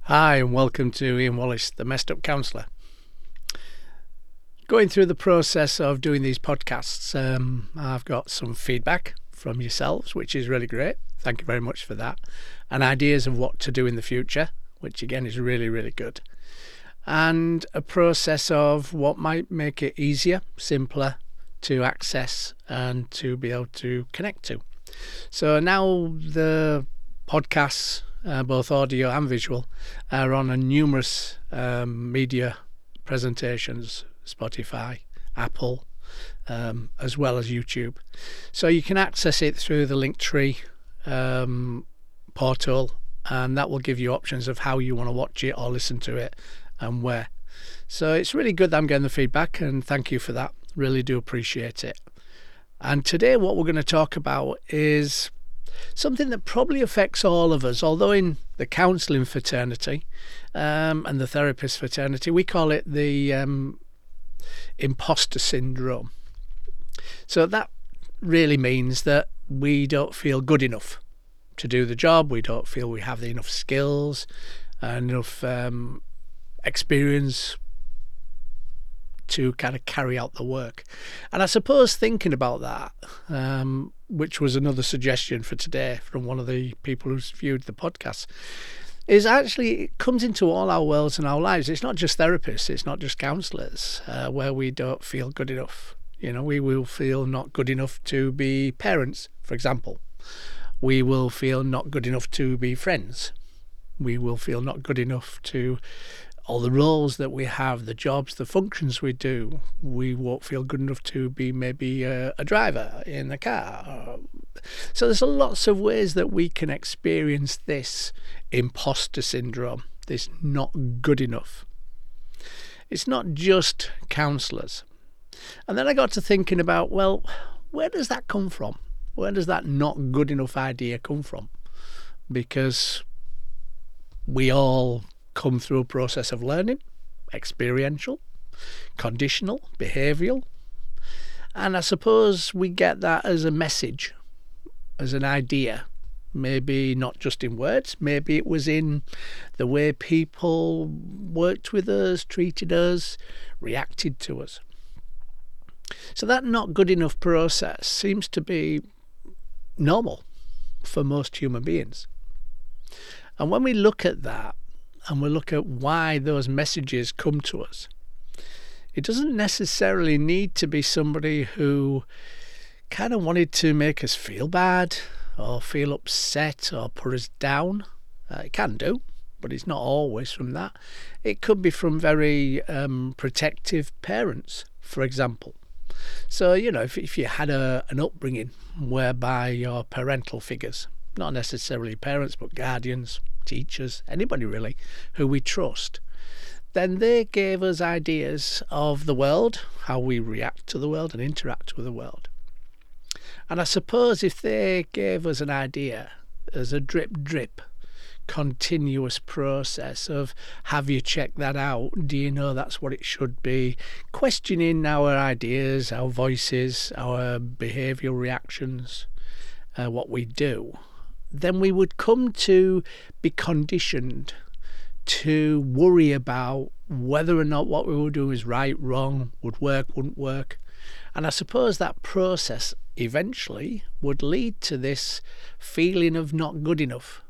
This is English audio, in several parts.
Hi and welcome to Ian Wallace, the Messed Up Counsellor. Going through the process of doing these podcasts, I've got some feedback from yourselves, which is really great. Thank you very much for that. And ideas of what to do in the future, which again is really, really good. And a process of what might make it easier, simpler to access and to be able to connect to. So now the podcasts, both audio and visual, are on a numerous media presentations, Spotify, Apple, as well as YouTube. So you can access it through the Linktree portal, and that will give you options of how you want to watch it or listen to it and where. So it's really good that I'm getting the feedback, and thank you for that. Really do appreciate it. And today what we're going to talk about is something that probably affects all of us, although in the counselling fraternity and the therapist fraternity, we call it the imposter syndrome. So that really means that we don't feel good enough to do the job. We don't feel we have enough skills and enough experience to kind of carry out the work. And I suppose thinking about that, which was another suggestion for today from one of the people who's viewed the podcast, is actually it comes into all our worlds and our lives. It's not just therapists, it's not just counsellors, where we don't feel good enough. You know, we will feel not good enough to be parents, for example. We will feel not good enough to be friends. We will feel not good enough to all the roles that we have, the jobs, the functions we do. We won't feel good enough to be maybe a driver in a car. So there's lots of ways that we can experience this imposter syndrome, this not good enough. It's not just counsellors. And then I got to thinking about, well, where does that come from? Where does that not good enough idea come from? Because we all come through a process of learning, experiential, conditional, behavioural. And I suppose we get that as a message, as an idea. Maybe not just in words, maybe it was in the way people worked with us, treated us, reacted to us. So that not good enough process seems to be normal for most human beings. And when we look at that, and we look at why those messages come to us, it doesn't necessarily need to be somebody who kind of wanted to make us feel bad or feel upset or put us down. It can do, but it's not always from that. It could be from very protective parents, for example. So, you know, if you had an upbringing whereby your parental figures, not necessarily parents, but guardians, teachers, anybody really who we trust, then they gave us ideas of the world, how we react to the world and interact with the world. And I suppose if they gave us an idea as a drip continuous process of, have you checked that out? Do you know that's what it should be? Questioning our ideas, our voices, our behavioural reactions, what we do, then we would come to be conditioned to worry about whether or not what we were doing is right, wrong, would work, wouldn't work. And I suppose that process eventually would lead to this feeling of not good enough.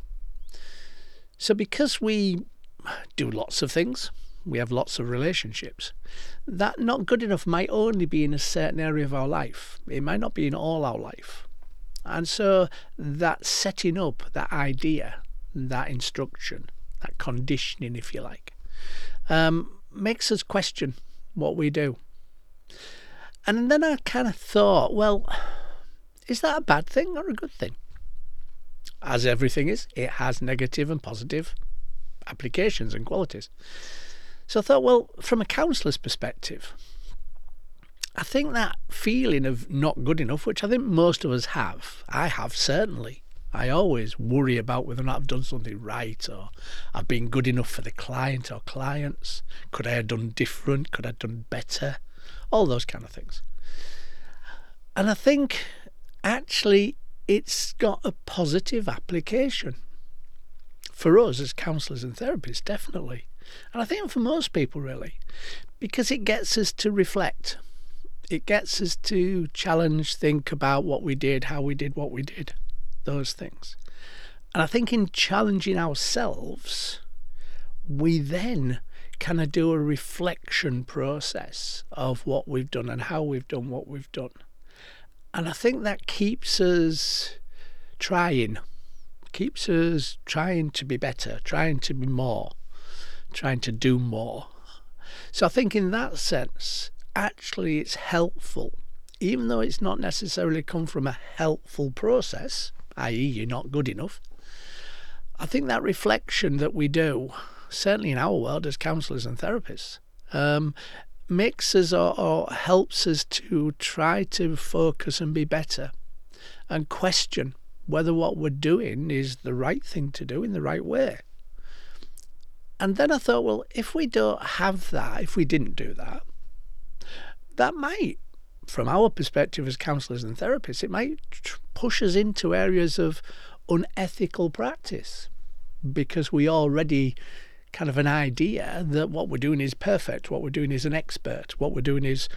So because we do lots of things, we have lots of relationships, that not good enough might only be in a certain area of our life. It might not be in all our life. And so that setting up, that idea, that instruction, that conditioning, if you like, makes us question what we do. And then I kind of thought, well, is that a bad thing or a good thing? As everything is, it has negative and positive applications and qualities. So I thought, well, from a counsellor's perspective, I think that feeling of not good enough, which I think most of us have, I have certainly. I always worry about whether or not I've done something right, or I've been good enough for the client or clients. Could I have done different? Could I have done better? All those kind of things. And I think actually it's got a positive application For us as counsellors and therapists, definitely. And I think for most people, really, because it gets us to reflect. It gets us to challenge, think about what we did, how we did what we did, those things. And I think in challenging ourselves, we then kind of do a reflection process of what we've done and how we've done what we've done. And I think that keeps us trying to be better, trying to be more, trying to do more. So I think in that sense, actually it's helpful, even though it's not necessarily come from a helpful process, i.e. you're not good enough. I think that reflection that we do, certainly in our world as counsellors and therapists, makes us or helps us to try to focus and be better and question whether what we're doing is the right thing to do in the right way. And then I thought, well, if we don't have that, if we didn't do that, that might, from our perspective as counsellors and therapists, it might push us into areas of unethical practice because we already kind of an idea that what we're doing is perfect, what we're doing is an expert, what we're doing is,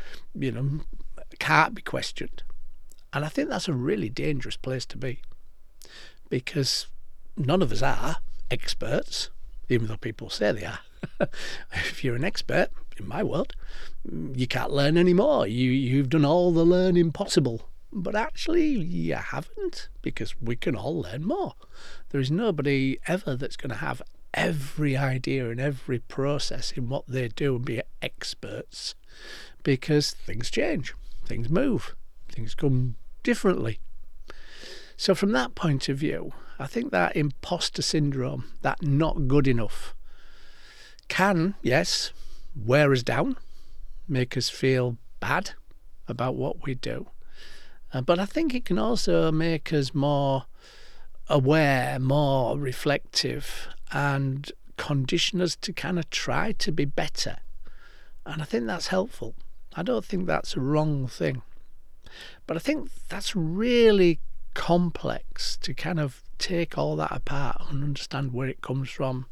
can't be questioned. And I think that's a really dangerous place to be because none of us are experts, even though people say they are. If you're an expert, in my world, you can't learn anymore. You've done all the learning possible. But actually, you haven't, because we can all learn more. There is nobody ever that's going to have every idea and every process in what they do and be experts, because things change, things move, things come differently. So from that point of view, I think that imposter syndrome, that not good enough, can, yes, wear us down, make us feel bad about what we do. But I think it can also make us more aware, more reflective, and condition us to kind of try to be better. And I think that's helpful. I don't think that's a wrong thing. But I think that's really complex to kind of take all that apart and understand where it comes from,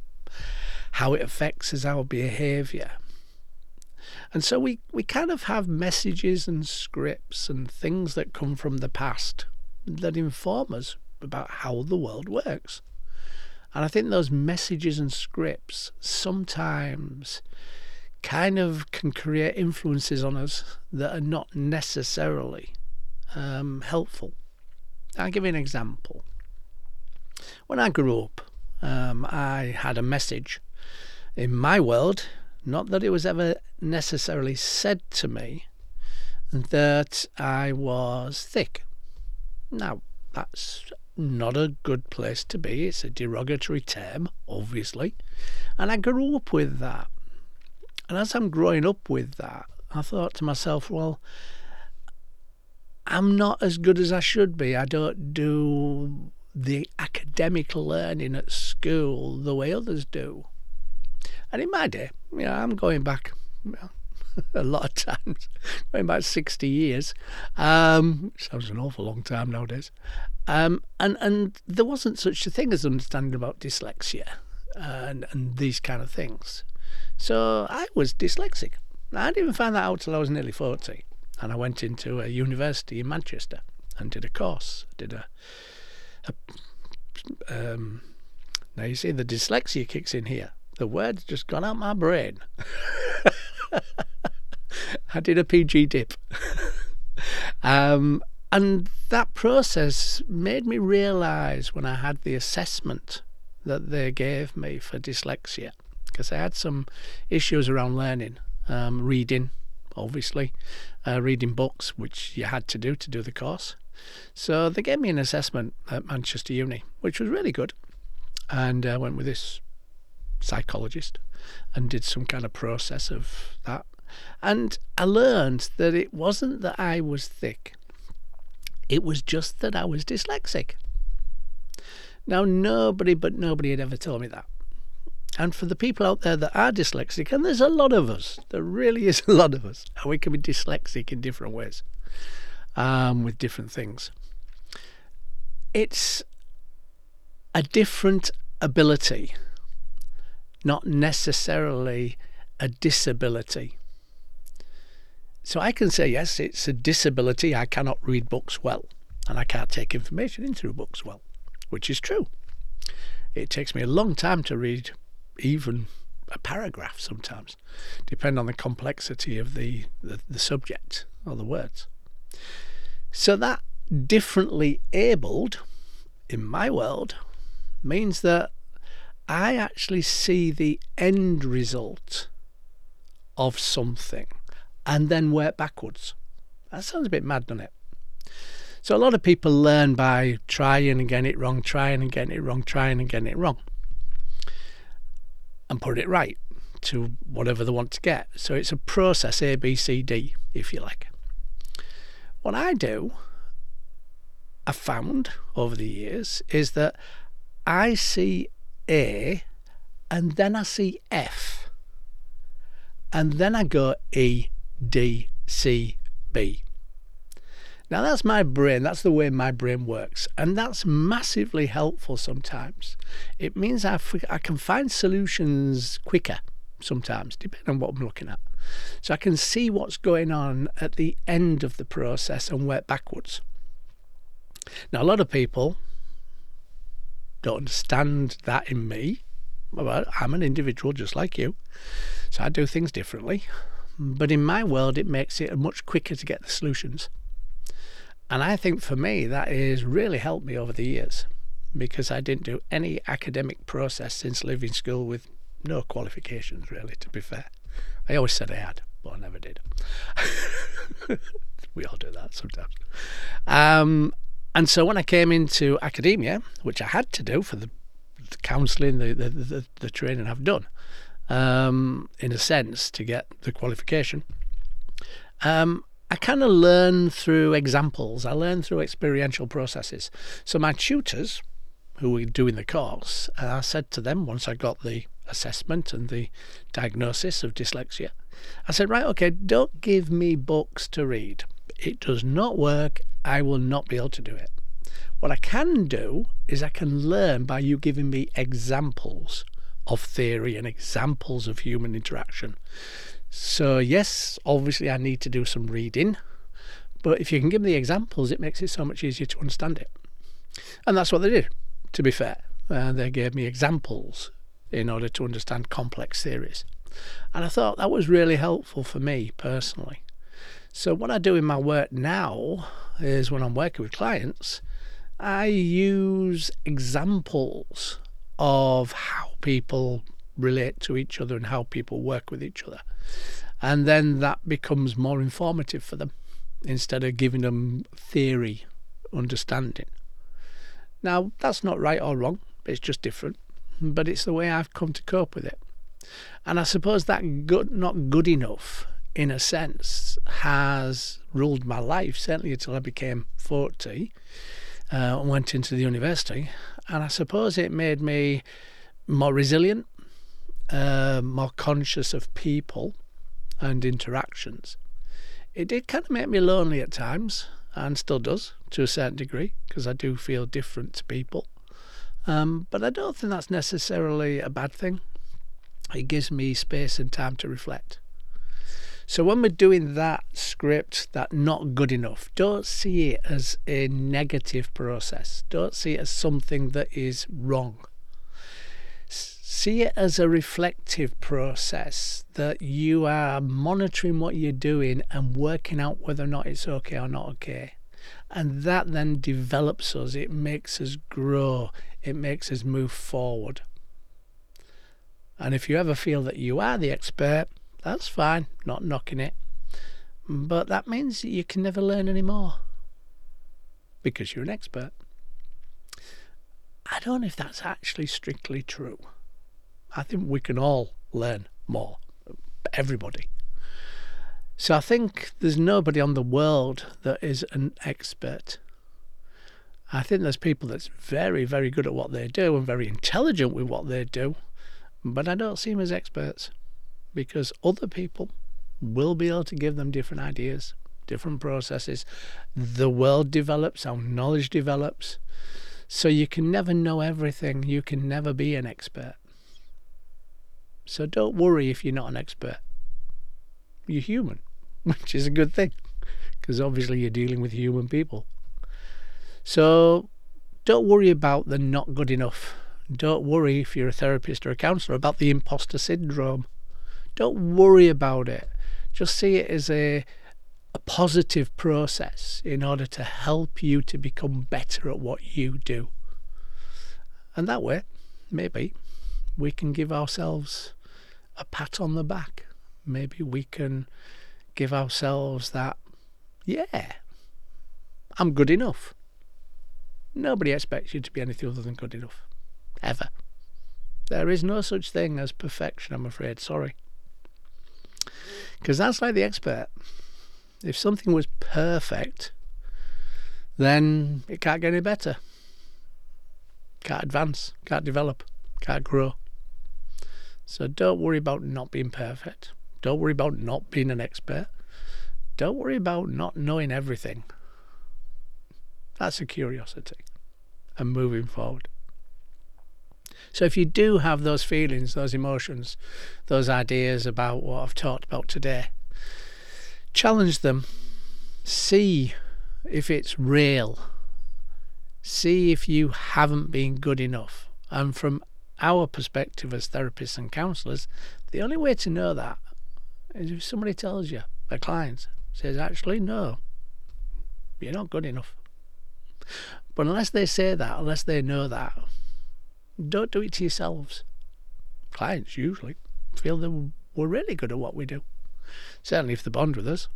how it affects us, our behaviour. And so we kind of have messages and scripts and things that come from the past that inform us about how the world works. And I think those messages and scripts sometimes kind of can create influences on us that are not necessarily helpful. I'll give you an example. When I grew up, I had a message in my world, not that it was ever necessarily said to me, that I was thick. Now, that's not a good place to be. It's a derogatory term, obviously. And I grew up with that. And as I'm growing up with that, I thought to myself, well, I'm not as good as I should be. I don't do the academic learning at school the way others do. And in my day, I'm going back a lot of times, going back 60 years. Sounds an awful long time nowadays. And there wasn't such a thing as understanding about dyslexia and these kind of things. So I was dyslexic. I didn't even find that out till I was nearly 40. And I went into a university in Manchester and did a course. Now you see the dyslexia kicks in here. The word's just gone out my brain. I did a PG dip. And that process made me realise when I had the assessment that they gave me for dyslexia, because I had some issues around learning, reading, obviously, reading books, which you had to do the course. So they gave me an assessment at Manchester Uni, which was really good. And I went with this psychologist and did some kind of process of that. And I learned that it wasn't that I was thick. It was just that I was dyslexic. Now, nobody had ever told me that. And for the people out there that are dyslexic, and there's a lot of us, there really is a lot of us, and we can be dyslexic in different ways, with different things. It's a different ability, not necessarily a disability. So I can say, yes, it's a disability. I cannot read books well, and I can't take information in through books well, which is true. It takes me a long time to read even a paragraph sometimes, depending on the complexity of the subject or the words. So that differently abled, in my world, means that I actually see the end result of something and then work backwards. That sounds a bit mad, doesn't it? So a lot of people learn by trying and getting it wrong, trying and getting it wrong, trying and getting it wrong, and put it right to whatever they want to get. So it's a process, A, B, C, D, if you like. What I do, I've found over the years, is that I see A and then I see F and then I go E, D, C, B. Now that's my brain, that's the way my brain works, and that's massively helpful sometimes. It means I can find solutions quicker sometimes, depending on what I'm looking at. So I can see what's going on at the end of the process and work backwards. Now a lot of people don't understand that in me. Well, I'm an individual just like you, so I do things differently. But in my world, it makes it much quicker to get the solutions. And I think for me, that has really helped me over the years, because I didn't do any academic process since leaving school with no qualifications, really, to be fair. I always said I had, but I never did. We all do that sometimes. And so when I came into academia, which I had to do for the counselling, the training I've done, in a sense, to get the qualification, I kind of learn through examples. I learn through experiential processes. So my tutors, who were doing the course, I said to them, once I got the assessment and the diagnosis of dyslexia, I said, right, okay, don't give me books to read. It does not work. I will not be able to do it. What I can do is I can learn by you giving me examples of theory and examples of human interaction. So yes, obviously I need to do some reading, but if you can give me the examples, it makes it so much easier to understand it. And that's what they did, to be fair. They gave me examples in order to understand complex theories. And I thought that was really helpful for me personally. So what I do in my work now is when I'm working with clients, I use examples of how people relate to each other and how people work with each other. And then that becomes more informative for them instead of giving them theory understanding. Now, that's not right or wrong. It's just different. But it's the way I've come to cope with it. And I suppose that not good enough, in a sense, has ruled my life, certainly until I became 40 and went into the university. And I suppose it made me more resilient, more conscious of people and interactions. It did kind of make me lonely at times, and still does to a certain degree, because I do feel different to people. But I don't think that's necessarily a bad thing. It gives me space and time to reflect. So when we're doing that script, that not good enough, don't see it as a negative process. Don't see it as something that is wrong. See it as a reflective process, that you are monitoring what you're doing and working out whether or not it's okay or not okay. And that then develops us. It makes us grow. It makes us move forward. And if you ever feel that you are the expert, that's fine, not knocking it. But that means that you can never learn any more because you're an expert. I don't know if that's actually strictly true. I think we can all learn more, everybody. So I think there's nobody on the world that is an expert. I think there's people that's very, very good at what they do and very intelligent with what they do, but I don't see them as experts because other people will be able to give them different ideas, different processes. The world develops, our knowledge develops. So you can never know everything. You can never be an expert. So don't worry if you're not an expert. You're human, which is a good thing, because obviously you're dealing with human people. So don't worry about the not good enough. Don't worry if you're a therapist or a counsellor about the imposter syndrome. Don't worry about it. Just see it as a positive process in order to help you to become better at what you do. And that way, maybe, we can give ourselves a pat on the back. Maybe we can give ourselves that, yeah, I'm good enough. Nobody expects you to be anything other than good enough. Ever. There is no such thing as perfection, I'm afraid. Sorry. Because that's like the expert. If something was perfect, then it can't get any better. Can't advance, can't develop, can't grow. So don't worry about not being perfect. Don't worry about not being an expert. Don't worry about not knowing everything. That's a curiosity and moving forward. So if you do have those feelings, those emotions, those ideas about what I've talked about today, challenge them. See if it's real. See if you haven't been good enough. And from our perspective as therapists and counsellors, the only way to know that is if somebody tells you, a client says, actually, no, you're not good enough. But unless they say that, unless they know that, don't do it to yourselves. Clients usually feel that we're really good at what we do. Certainly if they bond with us.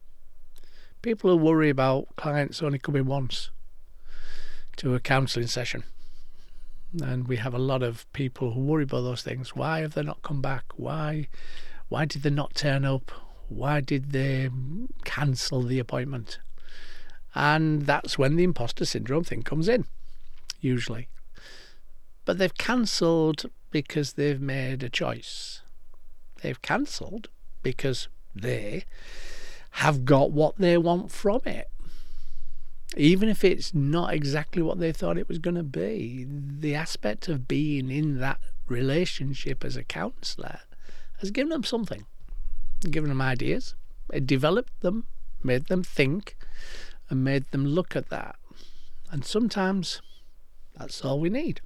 People who worry about clients only coming once to a counselling session. And we have a lot of people who worry about those things. Why have they not come back? Why did they not turn up? Why did they cancel the appointment? And that's when the imposter syndrome thing comes in, usually. But they've cancelled because they've made a choice. They've cancelled because they have got what they want from it. Even if it's not exactly what they thought it was going to be, the aspect of being in that relationship as a counsellor has given them something, given them ideas. It developed them, made them think, and made them look at that. And sometimes that's all we need.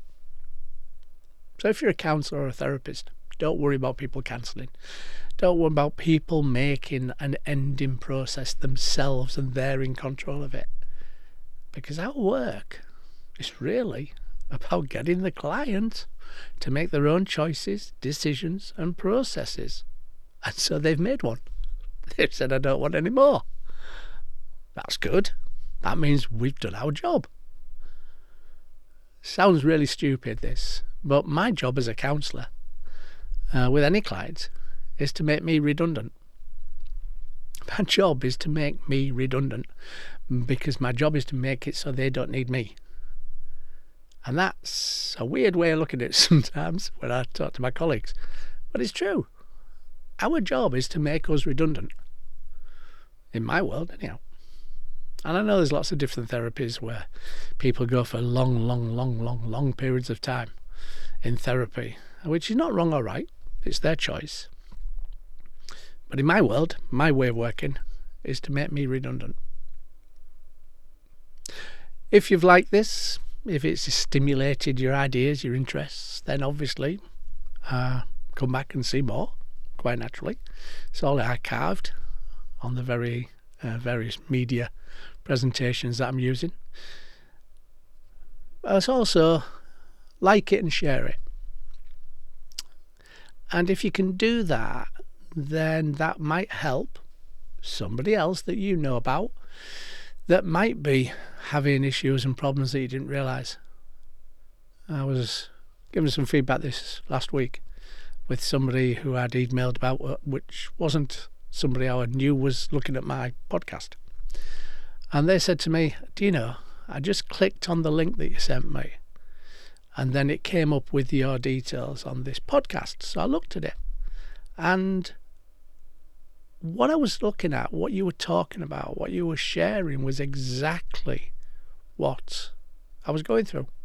So if you're a counsellor or a therapist, don't worry about people cancelling. Don't worry about people making an ending process themselves and they're in control of it. Because our work is really about getting the client to make their own choices, decisions and processes. And so they've made one. They've said, I don't want any more. That's good. That means we've done our job. Sounds really stupid, this. But my job as a counsellor with any client is to make me redundant. My job is to make me redundant because my job is to make it so they don't need me. And that's a weird way of looking at it sometimes when I talk to my colleagues. But it's true. Our job is to make us redundant. In my world, anyhow. And I know there's lots of different therapies where people go for long periods of time in therapy, which is not wrong or right. It's their choice. But in my world, my way of working is to make me redundant. If you've liked this, if it's stimulated your ideas, your interests, then obviously come back and see more, quite naturally. It's all archived on the various media presentations that I'm using. But also like it and share it. And if you can do that, then that might help somebody else that you know about that might be having issues and problems that you didn't realise. I was given some feedback this last week with somebody who I'd emailed about, which wasn't somebody I knew was looking at my podcast. And they said to me, do you know, I just clicked on the link that you sent me and then it came up with your details on this podcast. So I looked at it and what I was looking at, what you were talking about, what you were sharing was exactly what I was going through.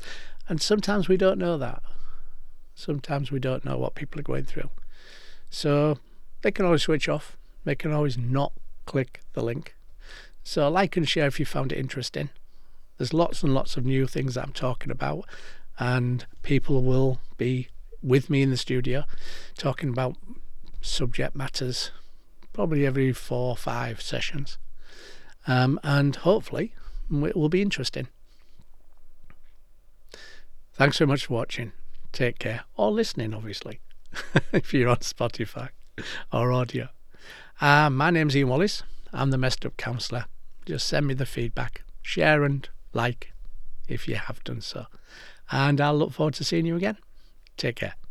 And sometimes we don't know that. Sometimes we don't know what people are going through. So they can always switch off. They can always not click the link. So like and share if you found it interesting. There's lots and lots of new things that I'm talking about, and people will be with me in the studio talking about subject matters probably every 4 or 5 sessions. And hopefully it will be interesting. Thanks so much for watching. Take care. Or listening, obviously, if you're on Spotify or audio. My name's Ian Wallace. I'm the Messed Up Counsellor. Just send me the feedback. Share and like if you have done so. And I'll look forward to seeing you again. Take care.